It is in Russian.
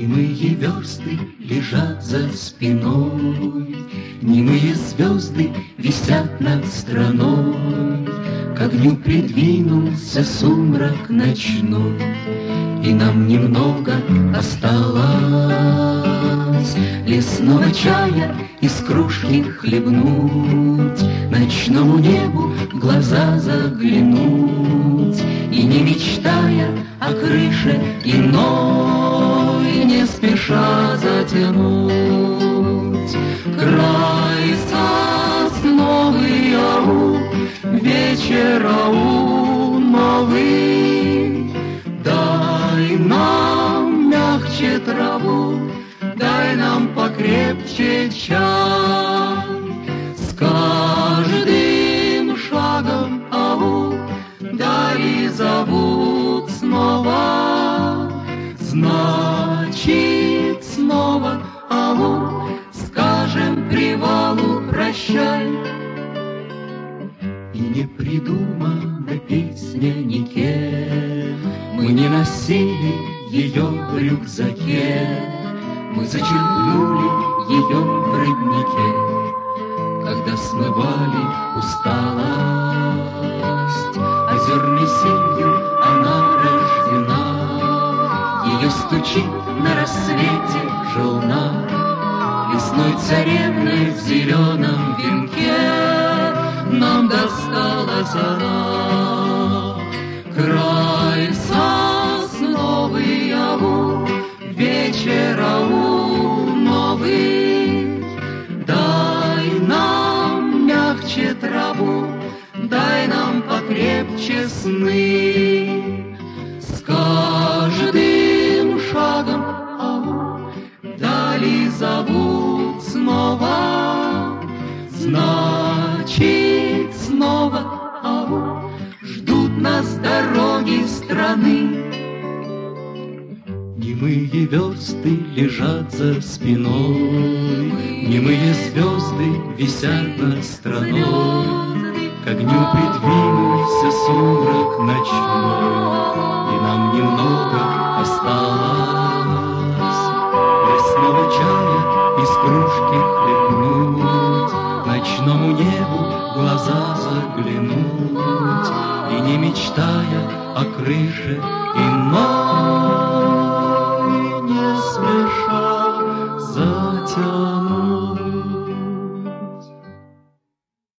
Немые версты лежат за спиной, немые звезды висят над страной. К огню придвинулся сумрак ночной, и нам немного осталось лесного чая из кружки хлебнуть, ночному небу в глаза заглянуть и, не мечтая о крыше иной, не спеша затянуть край сосновый аул, вечер аул новый. Дай нам мягче траву, дай нам покрепче чай. С каждым шагом аул дали зовут снова, значит снова аул скажем привалу прощай. И не придумана песня никем, мы не носили ее в рюкзаке, мы зачерпнули ее в роднике, когда смывали усталость. Озерной сенью она рождена, ее стучит на рассвете желна, лесной царевной в зеленом венке нам досталась она. Край сосновый аул, вечер аул новый. Дай нам мягче траву, дай нам покрепче сны. С каждым шагом аул дали зовут снова, значит снова аул ждут нас дороги страны. Немые версты лежат за спиной, немые звезды висят над страной. К огню придвинулся сумрак ночной, и нам немного осталось лесного чая из кружки хлебнуть, ночному небу в глаза заглянуть и, не мечтая о крыше иной,